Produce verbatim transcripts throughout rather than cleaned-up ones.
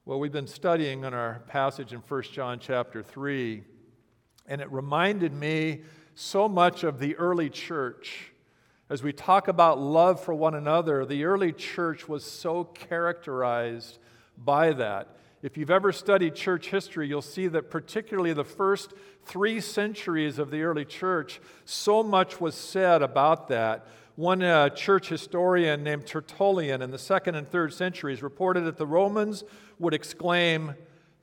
Well, we've been studying on our passage in First John chapter three, and it reminded me so much of the early church. As we talk about love for one another, the early church was so characterized by that. If you've ever studied church history, you'll see that particularly the first three centuries of the early church, so much was said about that. One uh, church historian named Tertullian in the second and third centuries reported that the Romans would exclaim,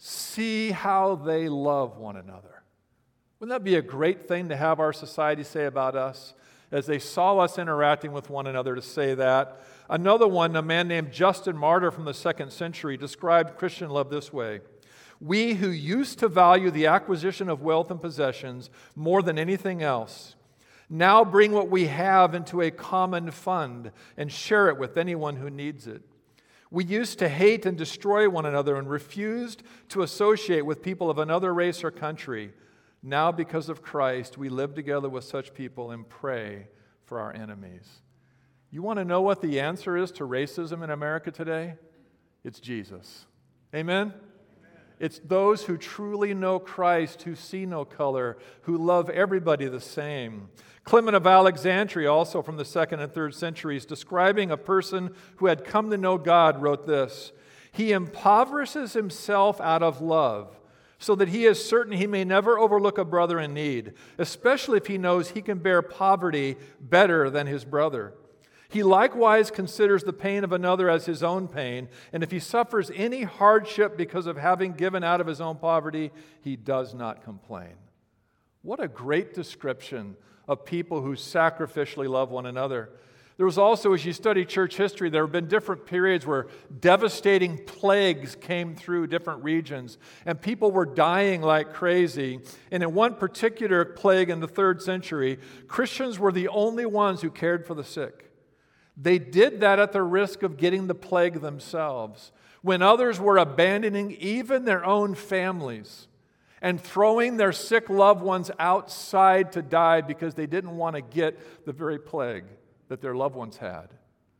"See how they love one another." Wouldn't that be a great thing to have our society say about us? As they saw us interacting with one another, to say that. Another one, a man named Justin Martyr from the second century, described Christian love this way: "We who used to value the acquisition of wealth and possessions more than anything else, now bring what we have into a common fund and share it with anyone who needs it. We used to hate and destroy one another and refused to associate with people of another race or country. Now, because of Christ, we live together with such people and pray for our enemies." You want to know what the answer is to racism in America today? It's Jesus. Amen? It's those who truly know Christ, who see no color, who love everybody the same. Clement of Alexandria, also from the second and third centuries, describing a person who had come to know God, wrote this: "He impoverishes himself out of love, so that he is certain he may never overlook a brother in need, especially if he knows he can bear poverty better than his brother. He likewise considers the pain of another as his own pain, and if he suffers any hardship because of having given out of his own poverty, he does not complain." What a great description of people who sacrificially love one another. There was also, as you study church history, there have been different periods where devastating plagues came through different regions, and people were dying like crazy. And in one particular plague in the third century, Christians were the only ones who cared for the sick. They did that at the risk of getting the plague themselves, when others were abandoning even their own families and throwing their sick loved ones outside to die because they didn't want to get the very plague that their loved ones had.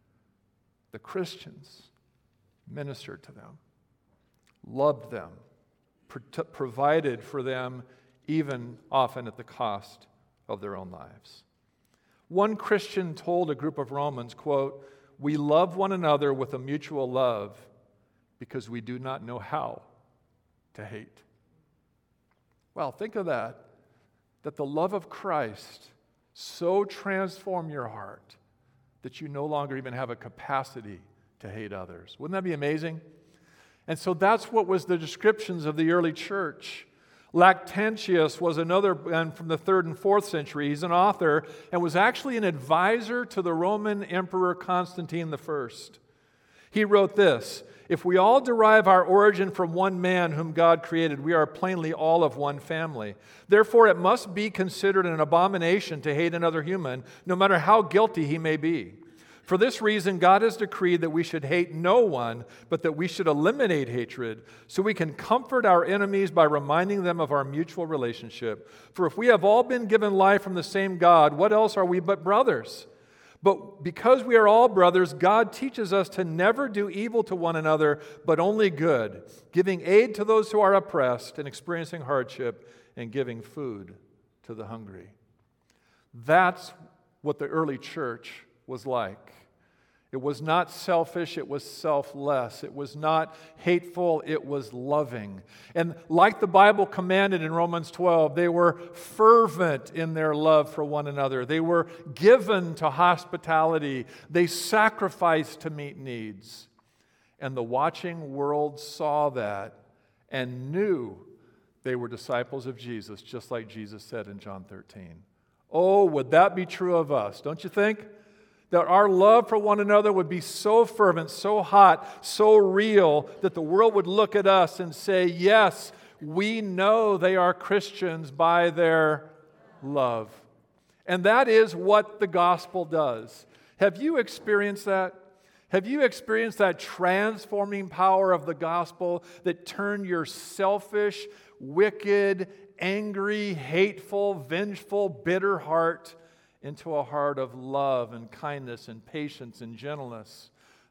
The Christians ministered to them, loved them, pro- provided for them, even often at the cost of their own lives. One Christian told a group of Romans, quote, "We love one another with a mutual love because we do not know how to hate." Well, think of that, that the love of Christ so transform your heart that you no longer even have a capacity to hate others. Wouldn't that be amazing? And so that's what was the descriptions of the early church. Lactantius was another man from the third and fourth century. He's an author and was actually an advisor to the Roman Emperor Constantine the First. He wrote this: "If we all derive our origin from one man whom God created, we are plainly all of one family. Therefore, it must be considered an abomination to hate another human, no matter how guilty he may be. For this reason, God has decreed that we should hate no one, but that we should eliminate hatred, so we can comfort our enemies by reminding them of our mutual relationship. For if we have all been given life from the same God, what else are we but brothers? But because we are all brothers, God teaches us to never do evil to one another, but only good, giving aid to those who are oppressed and experiencing hardship, and giving food to the hungry." That's what the early church was like. It was not selfish, it was selfless. It was not hateful, it was loving. And like the Bible commanded in Romans twelve, they were fervent in their love for one another. They were given to hospitality. They sacrificed to meet needs. And the watching world saw that and knew they were disciples of Jesus, just like Jesus said in John thirteen. Oh, would that be true of us, don't you think? That our love for one another would be so fervent, so hot, so real, that the world would look at us and say, yes, we know they are Christians by their love. And that is what the gospel does. Have you experienced that? Have you experienced that transforming power of the gospel that turned your selfish, wicked, angry, hateful, vengeful, bitter heart into a heart of love and kindness and patience and gentleness?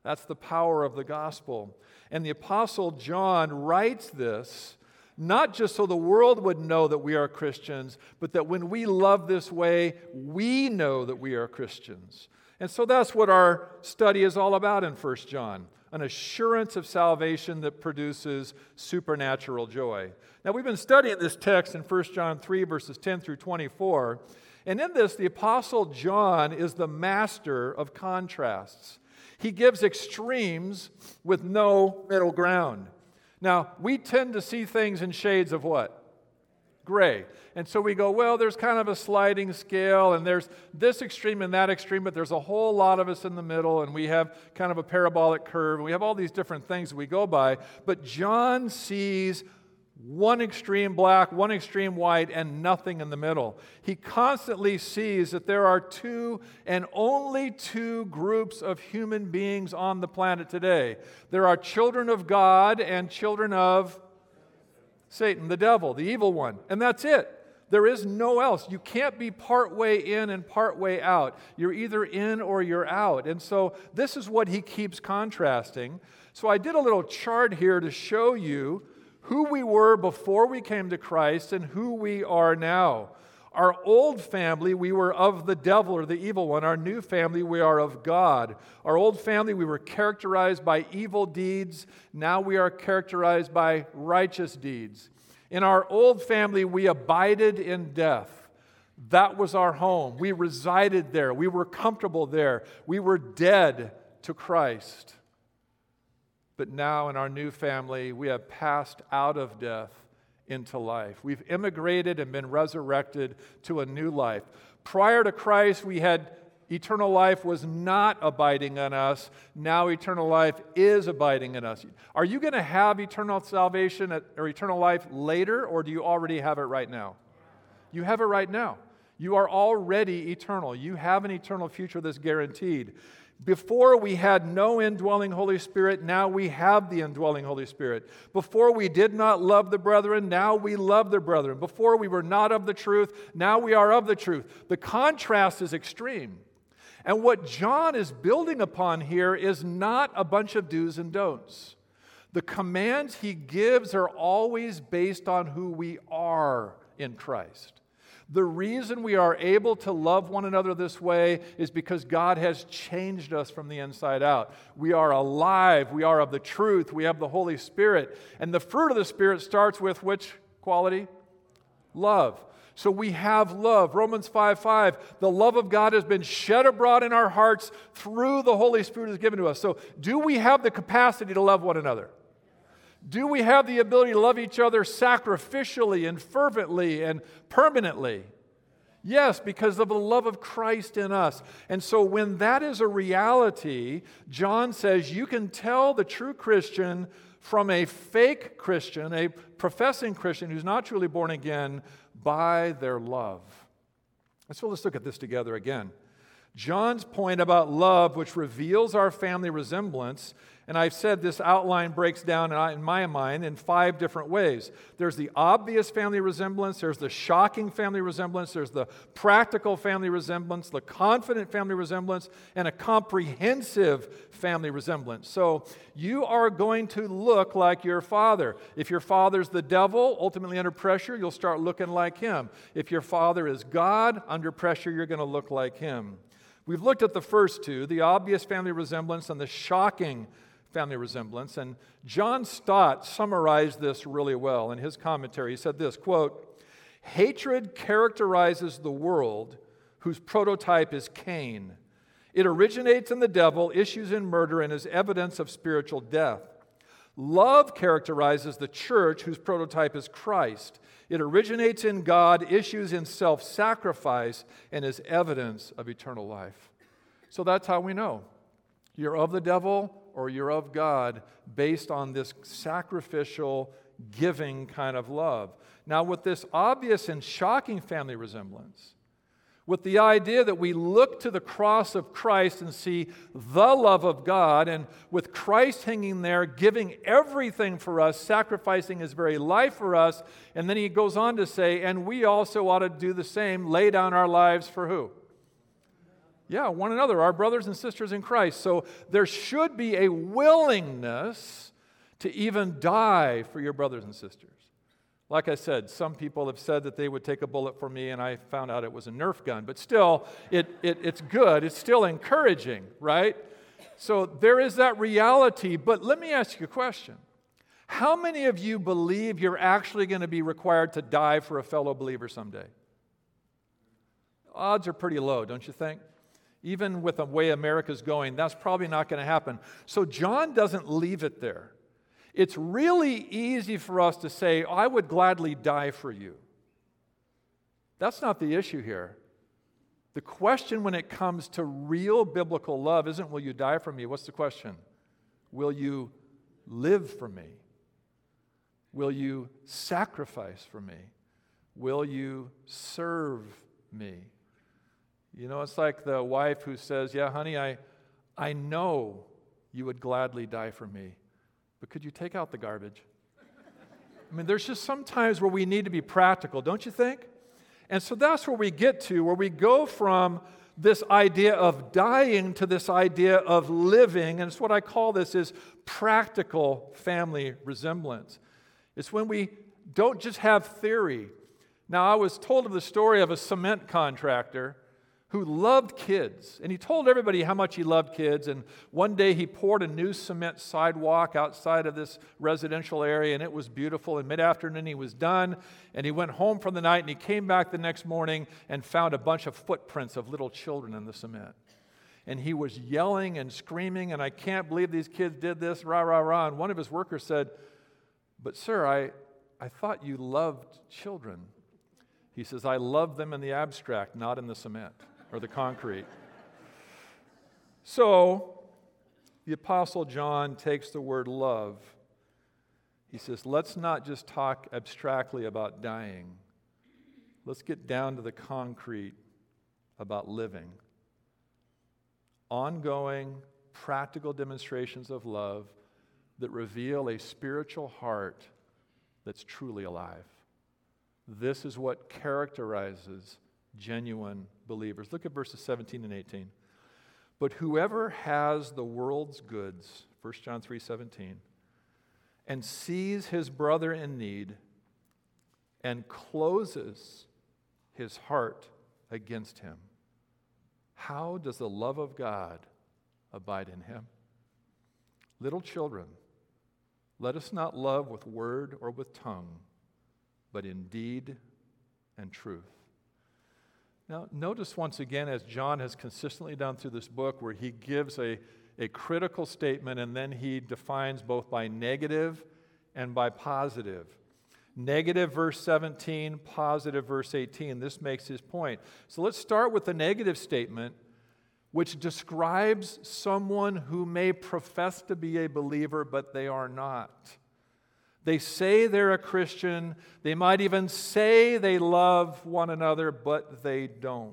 That's the power of the gospel. And the Apostle John writes this not just so the world would know that we are Christians, but that when we love this way, we know that we are Christians. And so that's what our study is all about in First John, an assurance of salvation that produces supernatural joy. Now, we've been studying this text in First John three, verses ten through twenty-four, and in this, the Apostle John is the master of contrasts. He gives extremes with no middle ground. Now, we tend to see things in shades of what? Gray. And so we go, well, there's kind of a sliding scale, and there's this extreme and that extreme, but there's a whole lot of us in the middle, and we have kind of a parabolic curve, and we have all these different things we go by. But John sees one extreme black, one extreme white, and nothing in the middle. He constantly sees that there are two and only two groups of human beings on the planet today. There are children of God and children of Satan, the devil, the evil one, and that's it. There is no else. You can't be part way in and part way out. You're either in or you're out. And so this is what he keeps contrasting. So I did a little chart here to show you who we were before we came to Christ and who we are now. Our old family, we were of the devil or the evil one. Our new family, we are of God. Our old family, we were characterized by evil deeds. Now we are characterized by righteous deeds. In our old family, we abided in death. That was our home. We resided there. We were comfortable there. We were dead to Christ. But now in our new family, we have passed out of death into life. We've immigrated and been resurrected to a new life. Prior to Christ, we had eternal life was not abiding in us. Now eternal life is abiding in us. Are you going to have eternal salvation at, or eternal life later, or do you already have it right now? You have it right now. You are already eternal. You have an eternal future that's guaranteed. Before we had no indwelling Holy Spirit, now we have the indwelling Holy Spirit. Before we did not love the brethren, now we love the brethren. Before we were not of the truth, now we are of the truth. The contrast is extreme. And what John is building upon here is not a bunch of do's and don'ts. The commands he gives are always based on who we are in Christ. The reason we are able to love one another this way is because God has changed us from the inside out. We are alive. We are of the truth. We have the Holy Spirit. And the fruit of the Spirit starts with which quality? Love. So we have love. Romans five five, the love of God has been shed abroad in our hearts through the Holy Spirit is given to us. So do we have the capacity to love one another? Do we have the ability to love each other sacrificially and fervently and permanently? Yes, because of the love of Christ in us. And so when that is a reality, John says you can tell the true Christian from a fake Christian, a professing Christian who's not truly born again, by their love. And so let's look at this together again. John's point about love, which reveals our family resemblance, and I've said this outline breaks down in my mind in five different ways. There's the obvious family resemblance, there's the shocking family resemblance, there's the practical family resemblance, the confident family resemblance, and a comprehensive family resemblance. So you are going to look like your father. If your father's the devil, ultimately under pressure, you'll start looking like him. If your father is God, under pressure, you're going to look like him. We've looked at the first two, the obvious family resemblance and the shocking family resemblance, and John Stott summarized this really well in his commentary. He said this, quote, "Hatred characterizes the world whose prototype is Cain. It originates in the devil, issues in murder, and is evidence of spiritual death. Love characterizes the church whose prototype is Christ. It originates in God, issues in self-sacrifice, and is evidence of eternal life." So that's how we know. You're of the devil or you're of God based on this sacrificial, giving kind of love. Now, with this obvious and shocking family resemblance, with the idea that we look to the cross of Christ and see the love of God, and with Christ hanging there, giving everything for us, sacrificing his very life for us, and then he goes on to say, and we also ought to do the same, lay down our lives for who? Yeah, one another, our brothers and sisters in Christ. So there should be a willingness to even die for your brothers and sisters. Like I said, some people have said that they would take a bullet for me, and I found out it was a Nerf gun. But still, it, it, it's good. It's still encouraging, right? So there is that reality. But let me ask you a question. How many of you believe you're actually going to be required to die for a fellow believer someday? Odds are pretty low, don't you think? Even with the way America's going, that's probably not going to happen. So John doesn't leave it there. It's really easy for us to say, I would gladly die for you. That's not the issue here. The question when it comes to real biblical love isn't, will you die for me? What's the question? Will you live for me? Will you sacrifice for me? Will you serve me? You know, it's like the wife who says, yeah, honey, I, I know you would gladly die for me. But could you take out the garbage? I mean, there's just some times where we need to be practical, don't you think? And so that's where we get to, where we go from this idea of dying to this idea of living. And it's what I call this is practical family resemblance. It's when we don't just have theory. Now, I was told of the story of a cement contractor who loved kids. And he told everybody how much he loved kids. And one day he poured a new cement sidewalk outside of this residential area, and it was beautiful. And mid-afternoon he was done, and he went home for the night, and he came back the next morning and found a bunch of footprints of little children in the cement. And he was yelling and screaming, and I can't believe these kids did this, rah, rah, rah. And one of his workers said, but sir, I, I thought you loved children. He says, I love them in the abstract, not in the cement or the concrete. So, the Apostle John takes the word love. He says, let's not just talk abstractly about dying. Let's get down to the concrete about living. Ongoing, practical demonstrations of love that reveal a spiritual heart that's truly alive. This is what characterizes genuine believers. Look at verses seventeen and eighteen. But whoever has the world's goods, First John three seventeen, and sees his brother in need and closes his heart against him, how does the love of God abide in him? Little children, let us not love with word or with tongue, but in deed and truth. Now, notice once again, as John has consistently done through this book, where he gives a, a critical statement and then he defines both by negative and by positive. Negative verse seventeen, positive verse eighteen. This makes his point. So let's start with the negative statement, which describes someone who may profess to be a believer, but they are not. They say they're a Christian. They might even say they love one another, but they don't.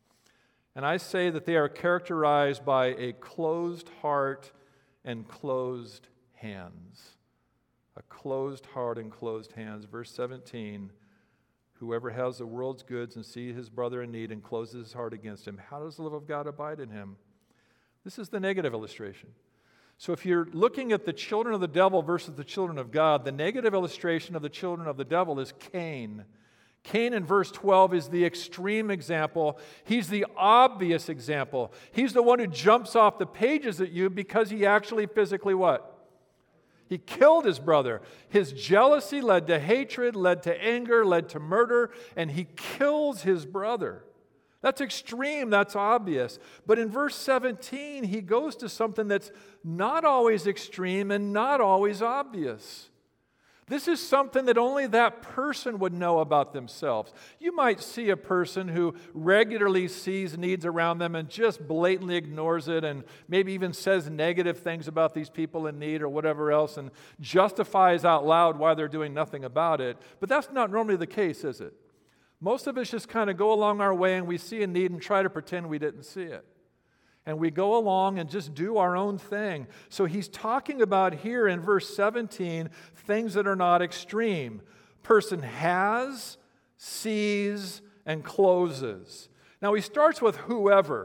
And I say that they are characterized by a closed heart and closed hands. A closed heart and closed hands. Verse seventeen, whoever has the world's goods and sees his brother in need and closes his heart against him, how does the love of God abide in him? This is the negative illustration. So if you're looking at the children of the devil versus the children of God, the negative illustration of the children of the devil is Cain. Cain in verse twelve is the extreme example. He's the obvious example. He's the one who jumps off the pages at you because he actually physically what? He killed his brother. His jealousy led to hatred, led to anger, led to murder, and he kills his brother. That's extreme, that's obvious. But in verse seventeen, he goes to something that's not always extreme and not always obvious. This is something that only that person would know about themselves. You might see a person who regularly sees needs around them and just blatantly ignores it and maybe even says negative things about these people in need or whatever else and justifies out loud why they're doing nothing about it. But that's not normally the case, is it? Most of us just kind of go along our way and we see a need and try to pretend we didn't see it. And we go along and just do our own thing. So he's talking about here in verse seventeen things that are not extreme. Person has, sees, and closes. Now he starts with whoever.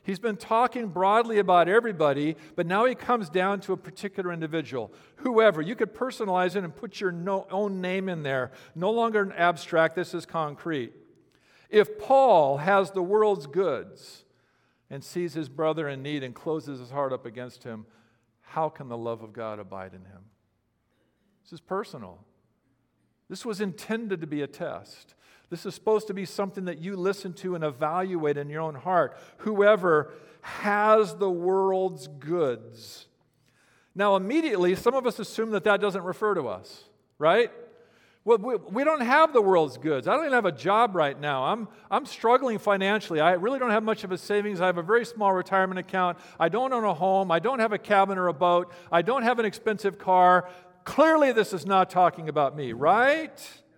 He's been talking broadly about everybody, but now he comes down to a particular individual. Whoever. You could personalize it and put your no, own name in there. No longer an abstract, this is concrete. If Paul has the world's goods and sees his brother in need and closes his heart up against him, how can the love of God abide in him? This is personal. This was intended to be a test. This is supposed to be something that you listen to and evaluate in your own heart. Whoever has the world's goods. Now, immediately, some of us assume that that doesn't refer to us, right? Well, we, we don't have the world's goods. I don't even have a job right now. I'm, I'm struggling financially. I really don't have much of a savings. I have a very small retirement account. I don't own a home. I don't have a cabin or a boat. I don't have an expensive car. Clearly, this is not talking about me, right?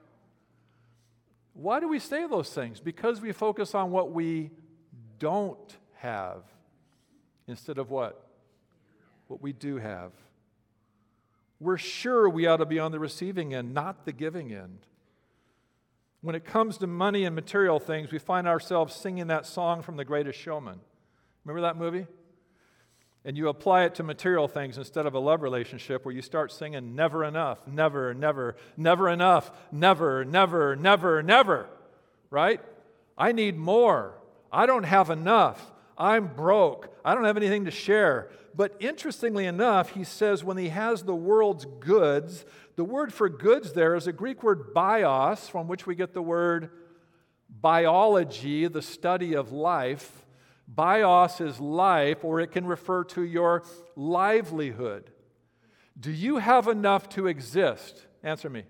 Why do we say those things? Because we focus on what we don't have instead of what? What we do have. We're sure we ought to be on the receiving end, not the giving end. When it comes to money and material things, we find ourselves singing that song from The Greatest Showman. Remember that movie? And you apply it to material things instead of a love relationship where you start singing never enough, never, never, never enough, never, never, never, never, right? I need more. I don't have enough. I'm broke. I don't have anything to share. But interestingly enough, he says when he has the world's goods, the word for goods there is a Greek word bios, from which we get the word biology, the study of life. Bios is life, or it can refer to your livelihood. Do you have enough to exist? Answer me.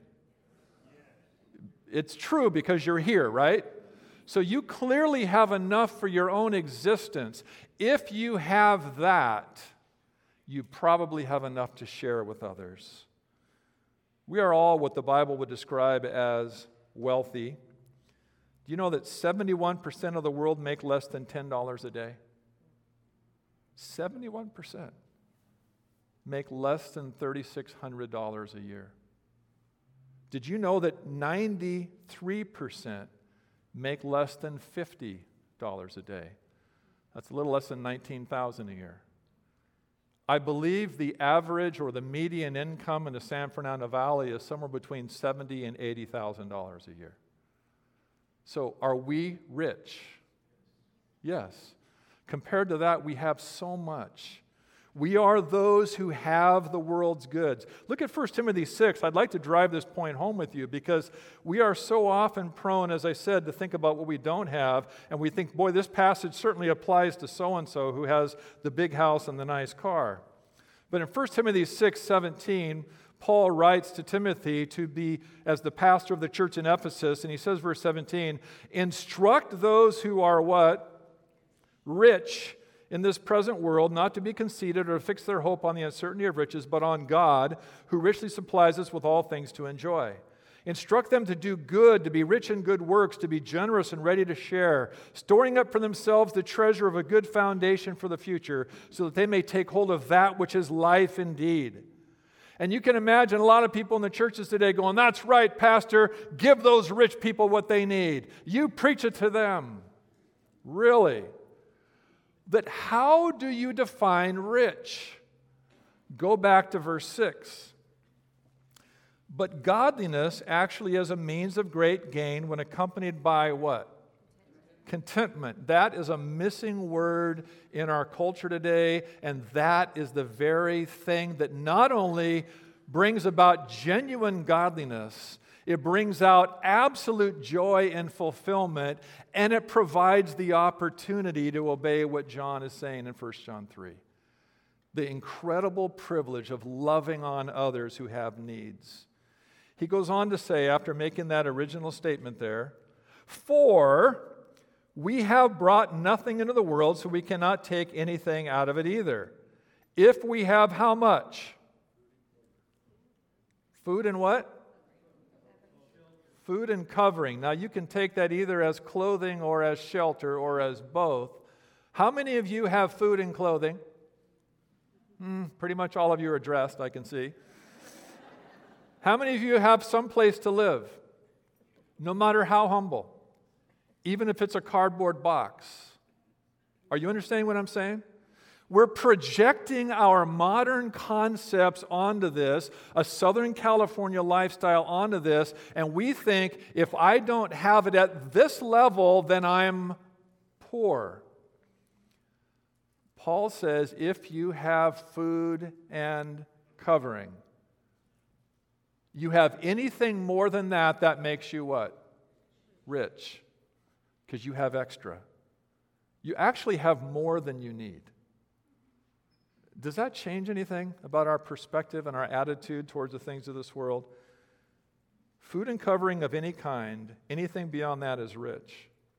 It's true because you're here, right? So you clearly have enough for your own existence. If you have that, you probably have enough to share with others. We are all what the Bible would describe as wealthy. Do you know that seventy-one percent of the world make less than ten dollars a day? seventy-one percent make less than three thousand six hundred dollars a year. Did you know that ninety-three percent make less than fifty dollars a day? That's a little less than nineteen thousand dollars a year. I believe the average or the median income in the San Fernando Valley is somewhere between seventy thousand dollars and eighty thousand dollars a year. So are we rich? Yes. Compared to that, we have so much. We are those who have the world's goods. Look at First Timothy six. I'd like to drive this point home with you because we are so often prone, as I said, to think about what we don't have, and we think, boy, this passage certainly applies to so-and-so who has the big house and the nice car. But in First Timothy six seventeen, Paul writes to Timothy to be as the pastor of the church in Ephesus, and he says, verse seventeen, instruct those who are what? Rich in this present world, not to be conceited or fix their hope on the uncertainty of riches, but on God, who richly supplies us with all things to enjoy. Instruct them to do good, to be rich in good works, to be generous and ready to share, storing up for themselves the treasure of a good foundation for the future, so that they may take hold of that which is life indeed. And you can imagine a lot of people in the churches today going, that's right, Pastor, give those rich people what they need. You preach it to them. Really? But how do you define rich? Go back to verse six. But godliness actually is a means of great gain when accompanied by what? Contentment. That is a missing word in our culture today, and that is the very thing that not only brings about genuine godliness, it brings out absolute joy and fulfillment, and it provides the opportunity to obey what John is saying in First John three. The incredible privilege of loving on others who have needs. He goes on to say, after making that original statement there, for we have brought nothing into the world, so we cannot take anything out of it either. If we have how much? Food and what? Food and covering. Now you can take that either as clothing or as shelter or as both. How many of you have food and clothing? Hmm, pretty much all of you are dressed, I can see. How many of you have some place to live? No matter how humble. Even if it's a cardboard box. Are you understanding what I'm saying? We're projecting our modern concepts onto this, a Southern California lifestyle onto this, and we think if I don't have it at this level, then I'm poor. Paul says if you have food and covering, you have anything more than that, that makes you what? Rich. Because you have extra. You actually have more than you need. Does that change anything about our perspective and our attitude towards the things of this world? Food and covering of any kind, anything beyond that is rich.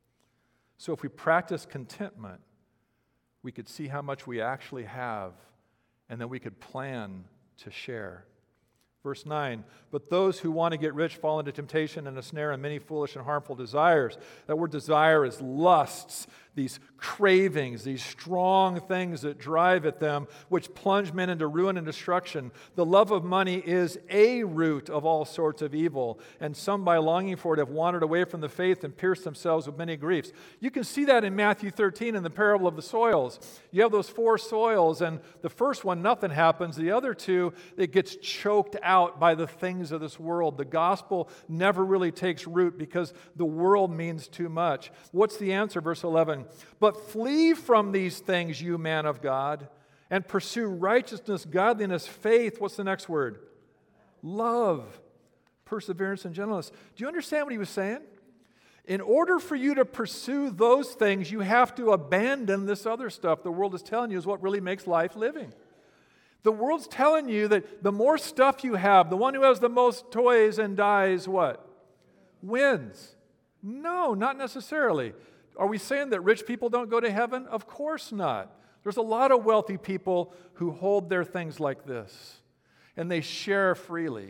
So if we practice contentment, we could see how much we actually have, and then we could plan to share. Verse nine, but those who want to get rich fall into temptation and a snare and many foolish and harmful desires. That word desire is lusts, these cravings, these strong things that drive at them, which plunge men into ruin and destruction. The love of money is a root of all sorts of evil, and some by longing for it have wandered away from the faith and pierced themselves with many griefs. You can see that in Matthew thirteen in the parable of the soils. You have those four soils, and the first one, nothing happens. The other two, it gets choked out by the things of this world. The gospel never really takes root because the world means too much. What's the answer? Verse eleven, but flee from these things, you man of God, and pursue righteousness, godliness, faith. What's the next word? Love, perseverance, and gentleness. Do you understand what he was saying? In order for you to pursue those things, you have to abandon this other stuff the world is telling you is what really makes life living. The world's telling you that the more stuff you have, the one who has the most toys and dies, what? Wins. No, not necessarily. Are we saying that rich people don't go to heaven? Of course not. There's a lot of wealthy people who hold their things like this, and they share freely.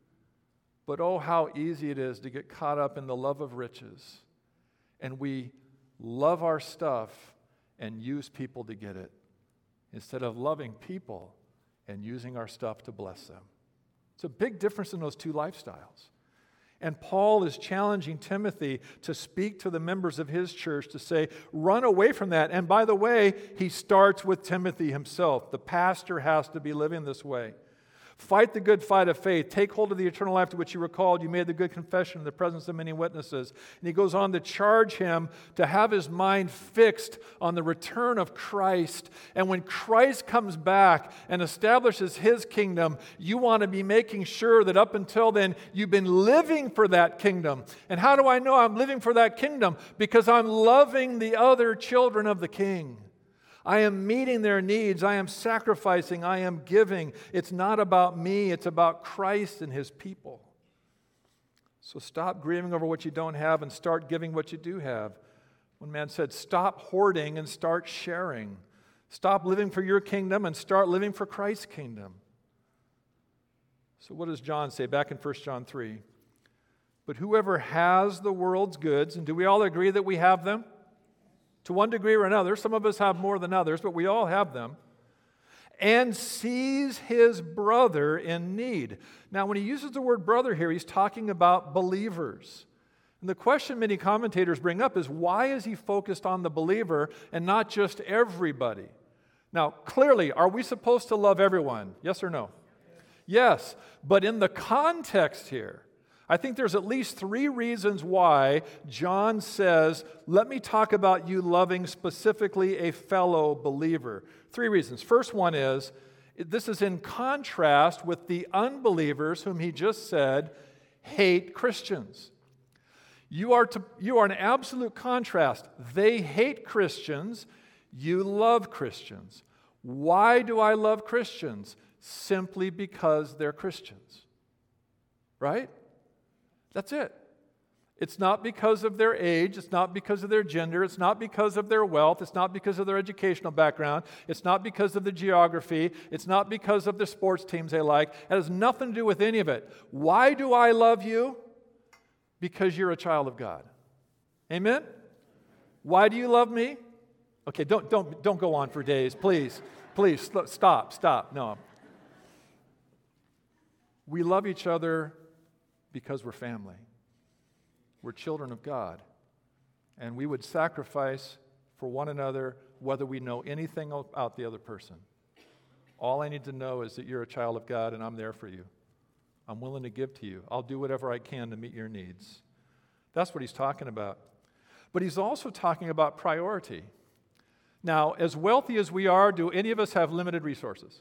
But oh, how easy it is to get caught up in the love of riches, and we love our stuff and use people to get it, instead of loving people and using our stuff to bless them. It's a big difference in those two lifestyles. And Paul is challenging Timothy to speak to the members of his church to say, run away from that. And by the way, he starts with Timothy himself. The pastor has to be living this way. Fight the good fight of faith. Take hold of the eternal life to which you were called. You made the good confession in the presence of many witnesses. And he goes on to charge him to have his mind fixed on the return of Christ. And when Christ comes back and establishes his kingdom, you want to be making sure that up until then, you've been living for that kingdom. And how do I know I'm living for that kingdom? Because I'm loving the other children of the King. I am meeting their needs. I am sacrificing. I am giving. It's not about me. It's about Christ and his people. So stop grieving over what you don't have and start giving what you do have. One man said, stop hoarding and start sharing. Stop living for your kingdom and start living for Christ's kingdom. So what does John say back in First John three? But whoever has the world's goods, and do we all agree that we have them? To one degree or another. Some of us have more than others, but we all have them. And sees his brother in need. Now, when he uses the word brother here, he's talking about believers. And the question many commentators bring up is, why is he focused on the believer and not just everybody? Now, clearly, are we supposed to love everyone? Yes or no? Yes. But in the context here, I think there's at least three reasons why John says, let me talk about you loving specifically a fellow believer. Three reasons. First one is, this is in contrast with the unbelievers whom he just said hate Christians. You are, to, you are an absolute contrast. They hate Christians. You love Christians. Why do I love Christians? Simply because they're Christians. Right? That's it. It's not because of their age. It's not because of their gender. It's not because of their wealth. It's not because of their educational background. It's not because of the geography. It's not because of the sports teams they like. It has nothing to do with any of it. Why do I love you? Because you're a child of God. Amen? Why do you love me? Okay, don't, don't, don't go on for days. Please, please, stop, stop. No. We love each other because we're family. We're children of God. And we would sacrifice for one another whether we know anything about the other person. All I need to know is that you're a child of God and I'm there for you. I'm willing to give to you. I'll do whatever I can to meet your needs. That's what he's talking about. But he's also talking about priority. Now, as wealthy as we are, do any of us have limited resources?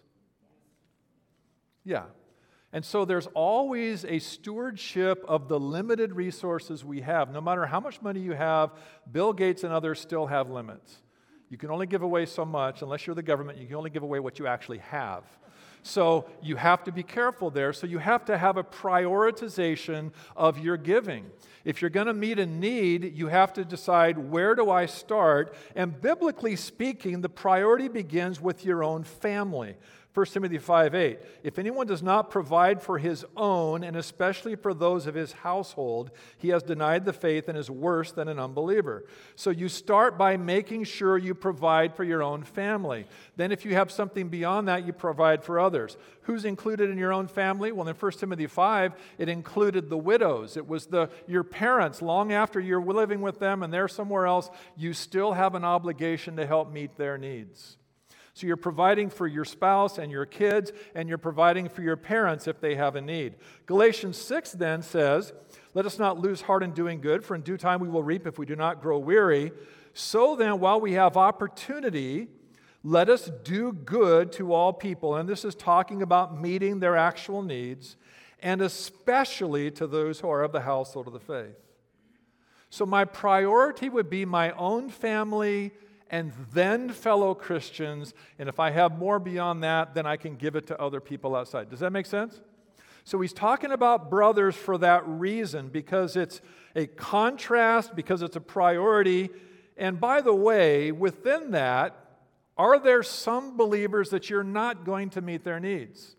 Yeah. And so there's always a stewardship of the limited resources we have. No matter how much money you have, Bill Gates and others still have limits. You can only give away so much. Unless you're the government, you can only give away what you actually have. So you have to be careful there. So you have to have a prioritization of your giving. If you're going to meet a need, you have to decide, where do I start? And biblically speaking, the priority begins with your own family. First Timothy five eight, if anyone does not provide for his own, and especially for those of his household, he has denied the faith and is worse than an unbeliever. So you start by making sure you provide for your own family. Then if you have something beyond that, you provide for others. Who's included in your own family? Well, in First Timothy five, it included the widows. It was the your parents. Long after you're living with them and they're somewhere else, you still have an obligation to help meet their needs. So you're providing for your spouse and your kids, and you're providing for your parents if they have a need. Galatians six then says, let us not lose heart in doing good, for in due time we will reap if we do not grow weary. So then, while we have opportunity, let us do good to all people. And this is talking about meeting their actual needs, and especially to those who are of the household of the faith. So my priority would be my own family, and then fellow Christians, and if I have more beyond that, then I can give it to other people outside. Does that make sense? So he's talking about brothers for that reason, because it's a contrast, because it's a priority. And by the way, within that, are there some believers that you're not going to meet their needs?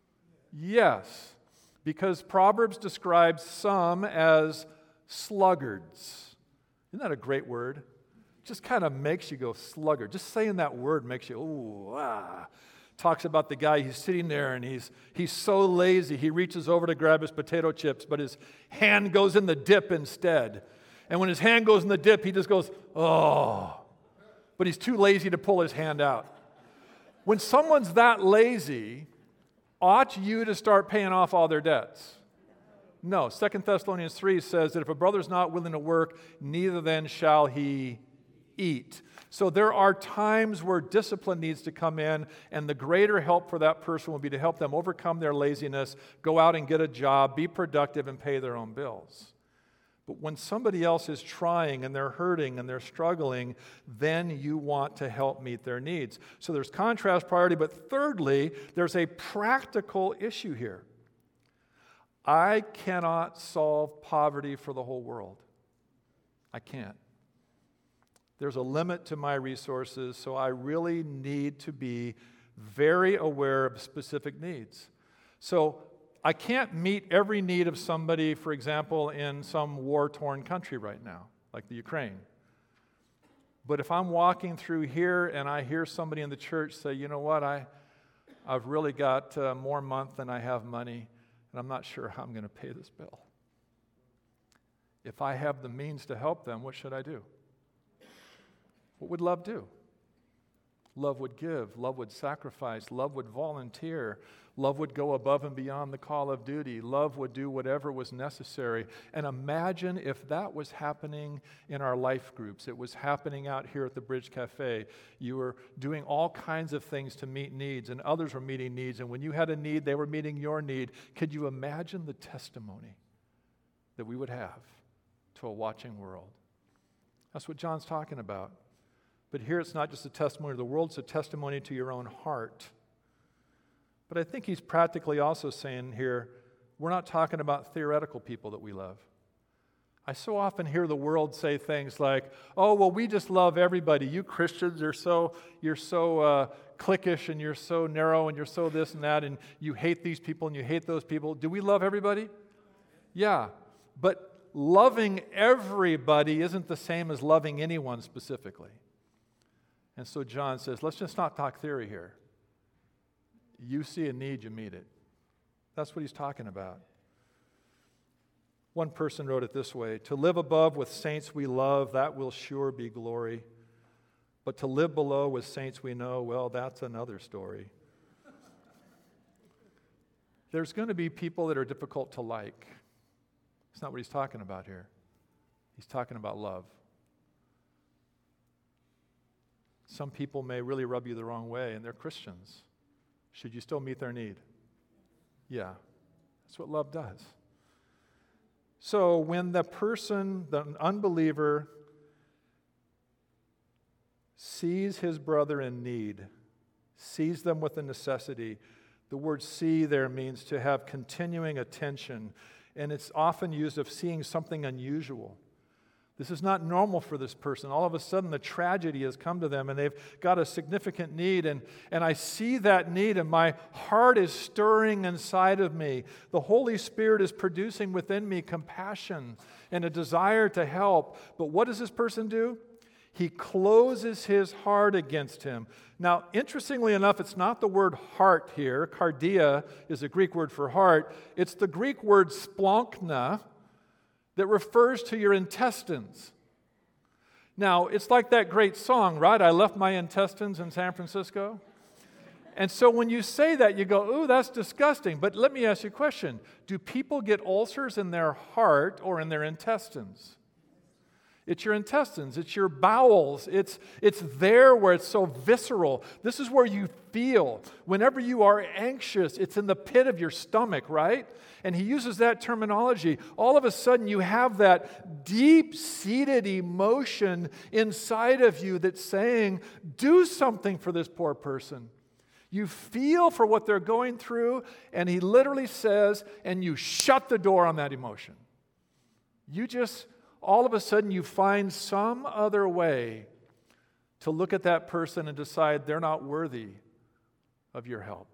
Yes, because Proverbs describes some as sluggards. Isn't that a great word? Just kind of makes you go sluggard. Just saying that word makes you, ooh, ah. Talks about the guy, he's sitting there and he's he's so lazy, he reaches over to grab his potato chips, but his hand goes in the dip instead. And when his hand goes in the dip, he just goes, oh. But he's too lazy to pull his hand out. When someone's that lazy, ought you to start paying off all their debts? No. Second Thessalonians three says that if a brother's not willing to work, neither then shall he eat. So there are times where discipline needs to come in, and the greater help for that person will be to help them overcome their laziness, go out and get a job, be productive, and pay their own bills. But when somebody else is trying and they're hurting and they're struggling, then you want to help meet their needs. So there's contrast priority, but thirdly, there's a practical issue here. I cannot solve poverty for the whole world. I can't. There's a limit to my resources, so I really need to be very aware of specific needs. So I can't meet every need of somebody, for example, in some war-torn country right now, like the Ukraine. But if I'm walking through here and I hear somebody in the church say, you know what, I, I've really got uh, more month than I have money, and I'm not sure how I'm going to pay this bill. If I have the means to help them, what should I do? What would love do? Love would give. Love would sacrifice. Love would volunteer. Love would go above and beyond the call of duty. Love would do whatever was necessary. And imagine if that was happening in our life groups. It was happening out here at the Bridge Cafe. You were doing all kinds of things to meet needs, and others were meeting needs. And when you had a need, they were meeting your need. Could you imagine the testimony that we would have to a watching world? That's what John's talking about. But here it's not just a testimony to the world, it's a testimony to your own heart. But I think he's practically also saying here, we're not talking about theoretical people that we love. I so often hear the world say things like, oh, well, we just love everybody. You Christians are so, you're so uh, cliquish, and you're so narrow, and you're so this and that, and you hate these people and you hate those people. Do we love everybody? Yeah, but loving everybody isn't the same as loving anyone specifically. And so John says, let's just not talk theory here. You see a need, you meet it. That's what he's talking about. One person wrote it this way, to live above with saints we love, that will sure be glory. But to live below with saints we know, well, that's another story. There's going to be people that are difficult to like. That's not what he's talking about here. He's talking about love. Some people may really rub you the wrong way, and they're Christians. Should you still meet their need? Yeah, that's what love does. So when the person, the unbeliever, sees his brother in need, sees them with a necessity, the word see there means to have continuing attention, and it's often used of seeing something unusual. This is not normal for this person. All of a sudden, the tragedy has come to them, and they've got a significant need, and, and I see that need, and my heart is stirring inside of me. The Holy Spirit is producing within me compassion and a desire to help. But what does this person do? He closes his heart against him. Now, interestingly enough, it's not the word heart here. Cardia is a Greek word for heart. It's the Greek word splanchna, that refers to your intestines. Now, it's like that great song, right? I left my intestines in San Francisco. And so when you say that, you go, ooh, that's disgusting. But let me ask you a question. Do people get ulcers in their heart or in their intestines? It's your intestines. It's your bowels. It's, it's there where it's so visceral. This is where you feel. Whenever you are anxious, it's in the pit of your stomach, right? And he uses that terminology. All of a sudden, you have that deep-seated emotion inside of you that's saying, do something for this poor person. You feel for what they're going through, and he literally says, and you shut the door on that emotion. You just, all of a sudden, you find some other way to look at that person and decide they're not worthy of your help.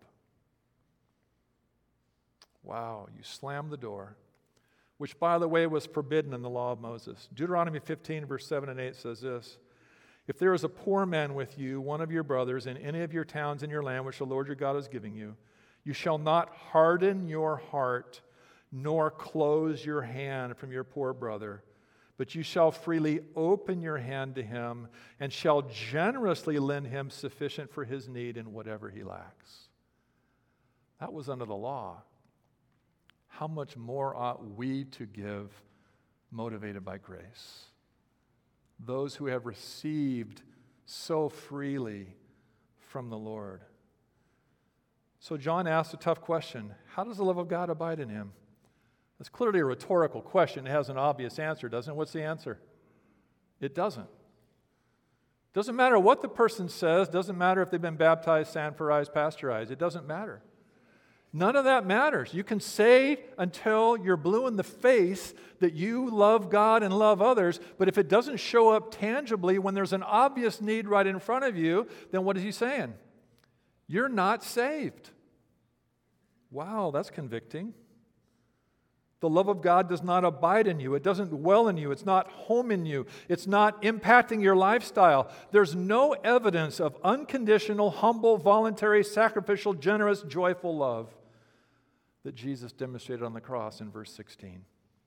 Wow, you slam the door, which, by the way, was forbidden in the law of Moses. Deuteronomy fifteen, verse seven and eight says this, if there is a poor man with you, one of your brothers, in any of your towns in your land which the Lord your God is giving you, you shall not harden your heart, nor close your hand from your poor brother, but you shall freely open your hand to him, and shall generously lend him sufficient for his need in whatever he lacks. That was under the law. How much more ought we to give motivated by grace? Those who have received so freely from the Lord. So John asks a tough question. How does the love of God abide in him? It's clearly a rhetorical question. It has an obvious answer, doesn't it? What's the answer? It doesn't. Doesn't matter what the person says. Doesn't matter if they've been baptized, sanforized, pasteurized. It doesn't matter. None of that matters. You can say until you're blue in the face that you love God and love others, but if it doesn't show up tangibly when there's an obvious need right in front of you, then what is he saying? You're not saved. Wow, that's convicting. The love of God does not abide in you. It doesn't dwell in you. It's not home in you. It's not impacting your lifestyle. There's no evidence of unconditional, humble, voluntary, sacrificial, generous, joyful love that Jesus demonstrated on the cross in verse sixteen.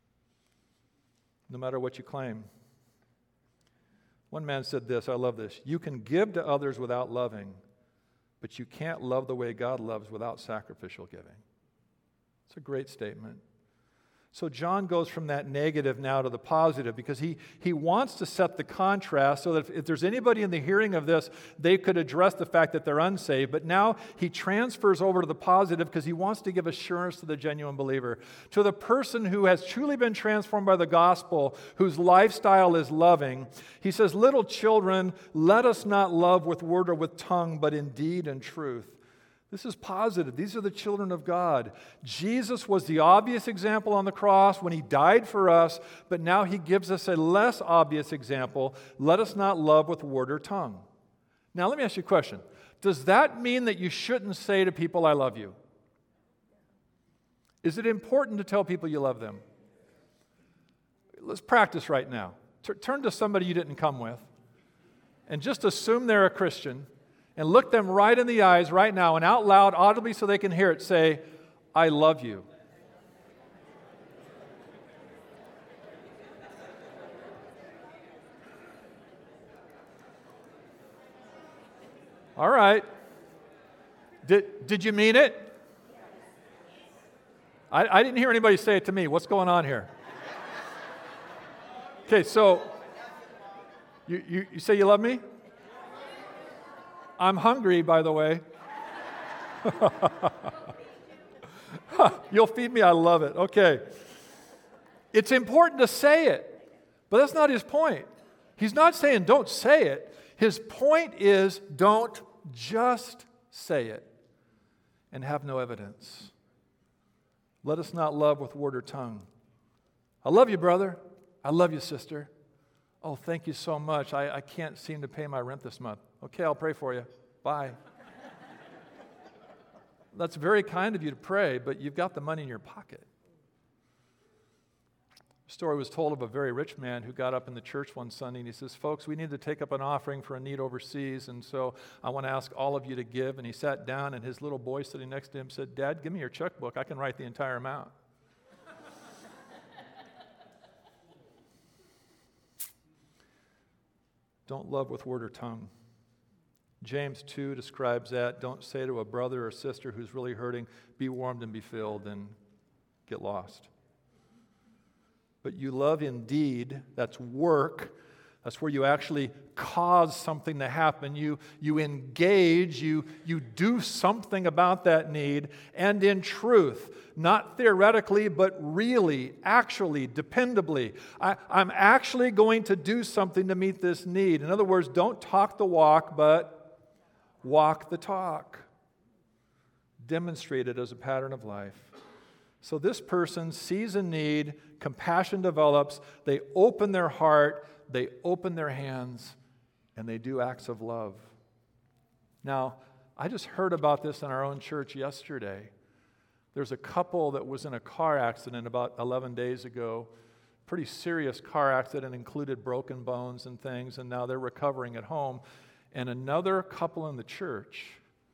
No matter what you claim. One man said this, I love this, you can give to others without loving, but you can't love the way God loves without sacrificial giving. It's a great statement. So John goes from that negative now to the positive because he, he wants to set the contrast so that if, if there's anybody in the hearing of this, they could address the fact that they're unsaved. But now he transfers over to the positive because he wants to give assurance to the genuine believer. To the person who has truly been transformed by the gospel, whose lifestyle is loving, he says, little children, let us not love with word or with tongue, but in deed and truth. This is positive. These are the children of God. Jesus was the obvious example on the cross when he died for us, but now he gives us a less obvious example. Let us not love with word or tongue. Now, let me ask you a question. Does that mean that you shouldn't say to people, I love you? Is it important to tell people you love them? Let's practice right now. T- turn to somebody you didn't come with and just assume they're a Christian. And look them right in the eyes right now and out loud, audibly so they can hear it, say, I love you. All right. Did, did you mean it? I, I didn't hear anybody say it to me. What's going on here? Okay, so you, you, you say you love me? I'm hungry, by the way. You'll feed me, I love it. Okay. It's important to say it, but that's not his point. He's not saying don't say it. His point is don't just say it and have no evidence. Let us not love with word or tongue. I love you, brother. I love you, sister. Oh, thank you so much. I, I can't seem to pay my rent this month. Okay, I'll pray for you. Bye. That's very kind of you to pray, but you've got the money in your pocket. A story was told of a very rich man who got up in the church one Sunday and he says, folks, we need to take up an offering for a need overseas, and so I want to ask all of you to give. And he sat down and his little boy sitting next to him said, Dad, give me your checkbook. I can write the entire amount. Don't love with word or tongue. James two describes that. Don't say to a brother or sister who's really hurting, be warmed and be filled, and get lost. But you love in deed, that's work. That's where you actually cause something to happen. You, you engage, you, you do something about that need, and in truth, not theoretically, but really, actually, dependably. I, I'm actually going to do something to meet this need. In other words, don't talk the walk, but walk the talk. Demonstrate it as a pattern of life. So this person sees a need, compassion develops, they open their heart, they open their hands, and they do acts of love. Now, I just heard about this in our own church yesterday. There's a couple that was in a car accident about eleven days ago. Pretty serious car accident, included broken bones and things, and now they're recovering at home. And another couple in the church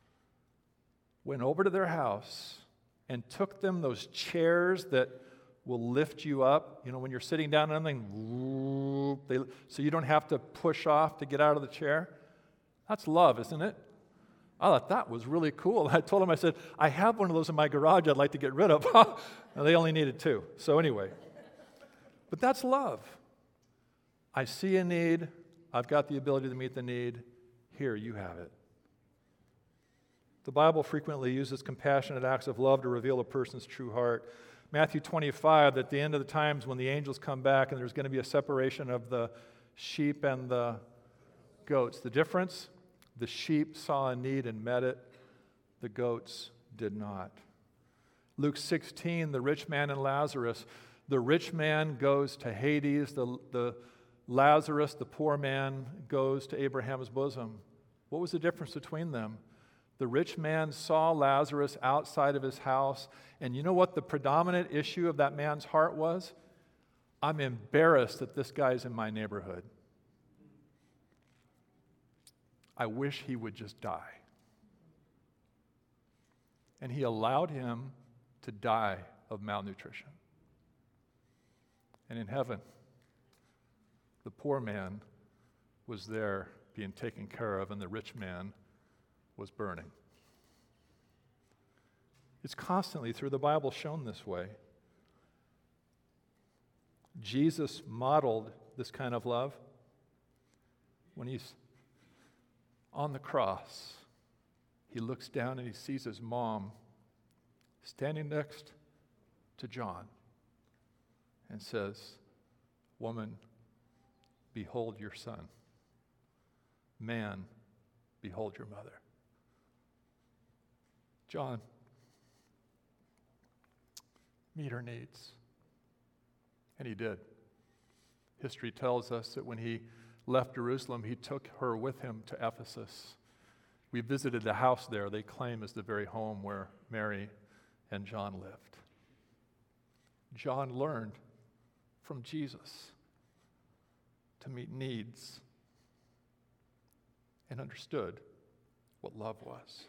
went over to their house and took them those chairs that will lift you up. You know, when you're sitting down on something, they, so you don't have to push off to get out of the chair. That's love, isn't it? I thought that was really cool. I told them, I said, I have one of those in my garage I'd like to get rid of. And they only needed two. So anyway, but that's love. I see a need. I've got the ability to meet the need. Here, you have it. The Bible frequently uses compassionate acts of love to reveal a person's true heart. Matthew twenty-five, at the end of the times when the angels come back and there's going to be a separation of the sheep and the goats. The difference? The sheep saw a need and met it. The goats did not. Luke sixteen, the rich man and Lazarus. The rich man goes to Hades. The, the Lazarus, the poor man, goes to Abraham's bosom. What was the difference between them? The rich man saw Lazarus outside of his house, and you know what the predominant issue of that man's heart was? I'm embarrassed that this guy's in my neighborhood. I wish he would just die. And he allowed him to die of malnutrition. And in heaven, the poor man was there being taken care of, and the rich man was burning. It's constantly through the Bible shown this way. Jesus modeled this kind of love when he's on the cross. He looks down and he sees his mom standing next to John and says, "Woman, behold your son. Man, behold your mother." John, meet her needs. And he did. History tells us that when he left Jerusalem, he took her with him to Ephesus. We visited the house there they claim is the very home where Mary and John lived. John learned from Jesus to meet needs and understood what love was.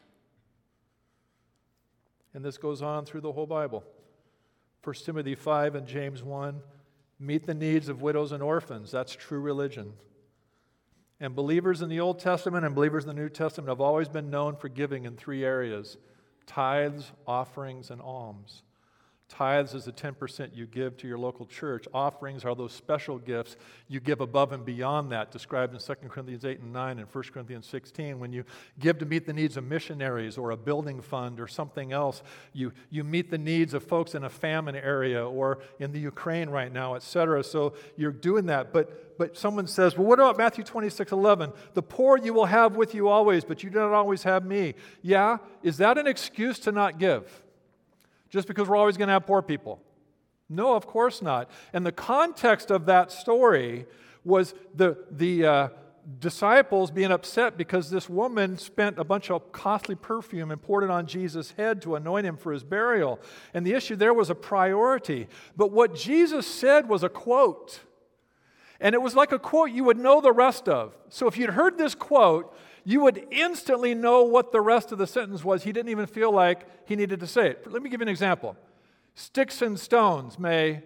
And this goes on through the whole Bible. First Timothy five and James one, meet the needs of widows and orphans. That's true religion. And believers in the Old Testament and believers in the New Testament have always been known for giving in three areas: tithes, offerings, and alms. Tithes is the ten percent you give to your local church. Offerings are those special gifts you give above and beyond that, described in Second Corinthians eight and nine and First Corinthians sixteen. When you give to meet the needs of missionaries or a building fund or something else, you, you meet the needs of folks in a famine area or in the Ukraine right now, et cetera. So you're doing that. But, but someone says, well, what about Matthew twenty-six eleven? The poor you will have with you always, but you do not always have me. Yeah, is that an excuse to not give? Just because we're always going to have poor people? No, of course not. And the context of that story was the, the uh, disciples being upset because this woman spent a bunch of costly perfume and poured it on Jesus' head to anoint him for his burial. And the issue there was a priority. But what Jesus said was a quote. And it was like a quote you would know the rest of. So if you'd heard this quote, you would instantly know what the rest of the sentence was. He didn't even feel like he needed to say it. Let me give you an example. Sticks and stones may...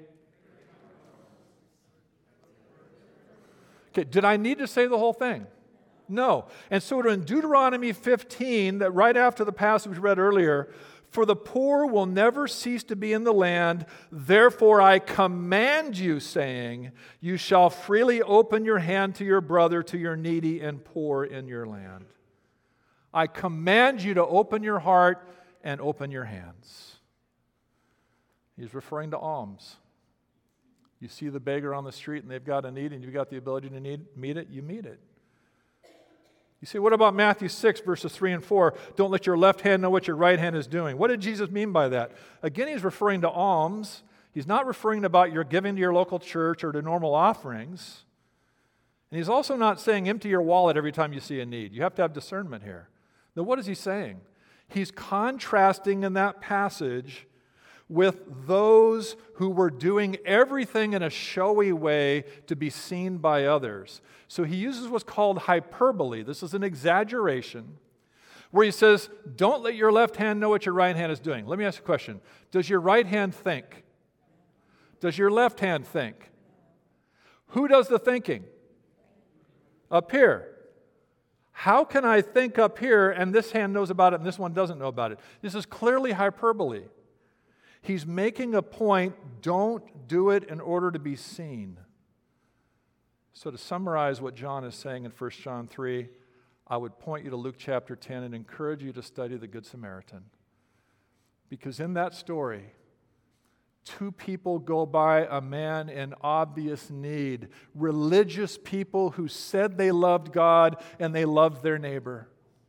Okay, did I need to say the whole thing? No. And so in Deuteronomy fifteen, that right after the passage we read earlier, for the poor will never cease to be in the land, therefore I command you, saying, you shall freely open your hand to your brother, to your needy and poor in your land. I command you to open your heart and open your hands. He's referring to alms. You see the beggar on the street and they've got a need and you've got the ability to need, meet it, you meet it. You see, what about Matthew six, verses three and four? Don't let your left hand know what your right hand is doing. What did Jesus mean by that? Again, he's referring to alms. He's not referring about your giving to your local church or to normal offerings. And he's also not saying empty your wallet every time you see a need. You have to have discernment here. Now, what is he saying? He's contrasting in that passage with those who were doing everything in a showy way to be seen by others. So he uses what's called hyperbole. This is an exaggeration where he says, don't let your left hand know what your right hand is doing. Let me ask you a question. Does your right hand think? Does your left hand think? Who does the thinking? Up here. How can I think up here and this hand knows about it and this one doesn't know about it? This is clearly hyperbole. He's making a point, don't do it in order to be seen. So to summarize what John is saying in First John three, I would point you to Luke chapter ten and encourage you to study the Good Samaritan. Because in that story, two people go by a man in obvious need, religious people who said they loved God and they loved their neighbor.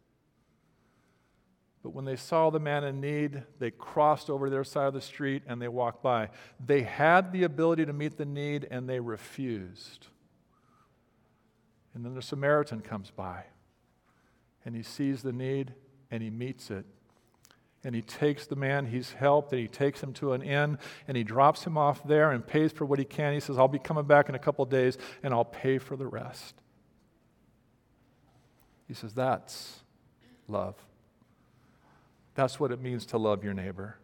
But when they saw the man in need, they crossed over their side of the street and they walked by. They had the ability to meet the need and they refused. And then the Samaritan comes by and he sees the need and he meets it. And he takes the man he's helped and he takes him to an inn and he drops him off there and pays for what he can. He says, I'll be coming back in a couple of days and I'll pay for the rest. He says, that's love. That's what it means to love your neighbor.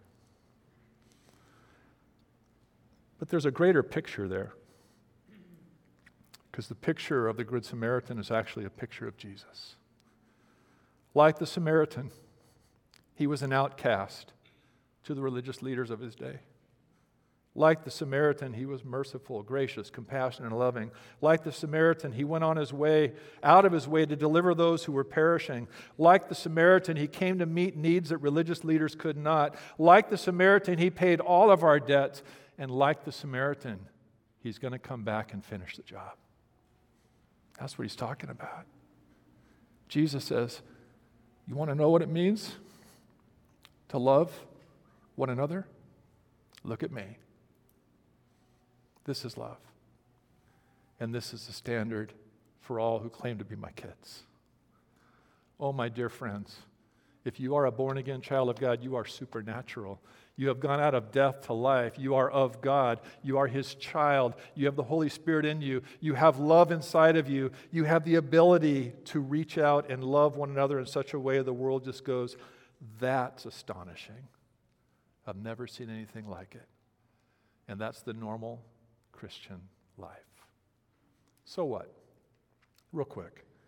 But there's a greater picture there. Because the picture of the Good Samaritan is actually a picture of Jesus. Like the Samaritan, he was an outcast to the religious leaders of his day. Like the Samaritan, he was merciful, gracious, compassionate, and loving. Like the Samaritan, he went on his way, out of his way to deliver those who were perishing. Like the Samaritan, he came to meet needs that religious leaders could not. Like the Samaritan, he paid all of our debts. And like the Samaritan, he's going to come back and finish the job. That's what he's talking about. Jesus says, you want to know what it means to love one another? Look at me. This is love. And this is the standard for all who claim to be my kids. Oh, my dear friends, if you are a born-again child of God, you are supernatural. You have gone out of death to life. You are of God. You are His child. You have the Holy Spirit in you. You have love inside of you. You have the ability to reach out and love one another in such a way the world just goes, that's astonishing. I've never seen anything like it. And that's the normal Christian life. So what? Real quick.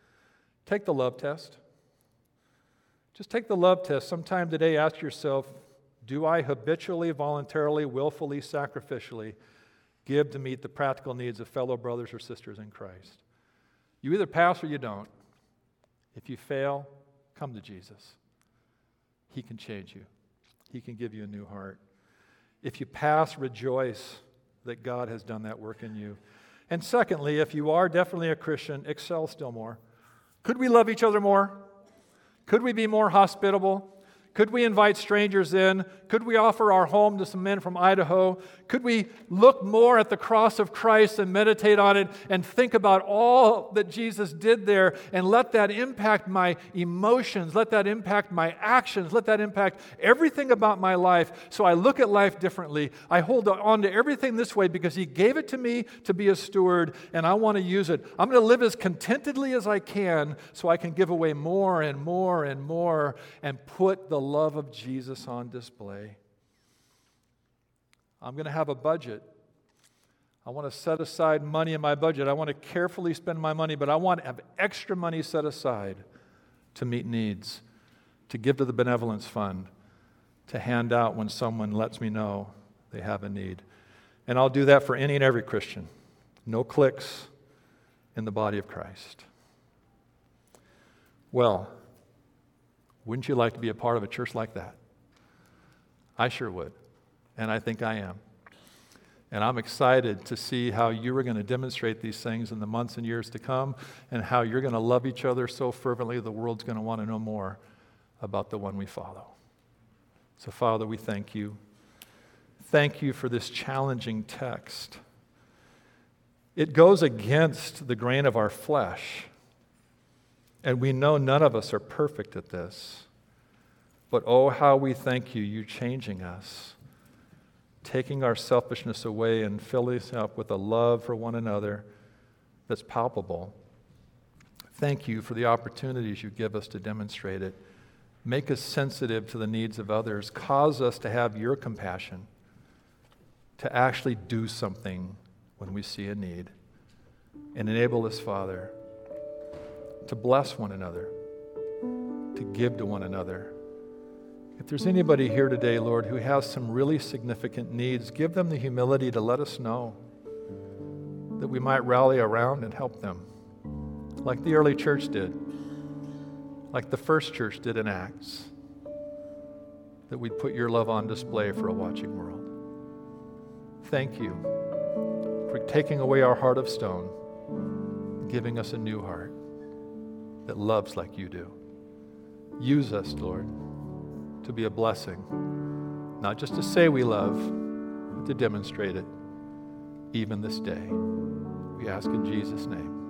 Take the love test. Just take the love test. Sometime today, ask yourself, do I habitually, voluntarily, willfully, sacrificially give to meet the practical needs of fellow brothers or sisters in Christ? You either pass or you don't. If you fail, come to Jesus. He can change you. He can give you a new heart. If you pass, rejoice that God has done that work in you. And secondly, if you are definitely a Christian, excel still more. Could we love each other more? Could we be more hospitable? Could we invite strangers in? Could we offer our home to some men from Idaho? Could we look more at the cross of Christ and meditate on it and think about all that Jesus did there and let that impact my emotions, let that impact my actions, let that impact everything about my life so I look at life differently. I hold on to everything this way because He gave it to me to be a steward and I want to use it. I'm going to live as contentedly as I can so I can give away more and more and more and put the love of Jesus on display. I'm going to have a budget. I want to set aside money in my budget. I want to carefully spend my money, but I want to have extra money set aside to meet needs, to give to the benevolence fund, to hand out when someone lets me know they have a need. And I'll do that for any and every Christian. No cliques in the body of Christ. Well, wouldn't you like to be a part of a church like that? I sure would, and I think I am. And I'm excited to see how you are going to demonstrate these things in the months and years to come, and how you're going to love each other so fervently the world's going to want to know more about the one we follow. So, Father, we thank you. Thank you for this challenging text. It goes against the grain of our flesh. And we know none of us are perfect at this. But oh, how we thank you, you changing us, taking our selfishness away and filling us up with a love for one another that's palpable. Thank you for the opportunities you give us to demonstrate it. Make us sensitive to the needs of others. Cause us to have your compassion, to actually do something when we see a need. And enable us, Father, to bless one another, to give to one another. If there's anybody here today, Lord, who has some really significant needs, give them the humility to let us know, that we might rally around and help them, like the early church did, like the first church did in Acts, that we'd put your love on display for a watching world. Thank you for taking away our heart of stone, giving us a new heart that loves like you do. Use us, Lord, to be a blessing, not just to say we love, but to demonstrate it even this day. We ask in Jesus' name.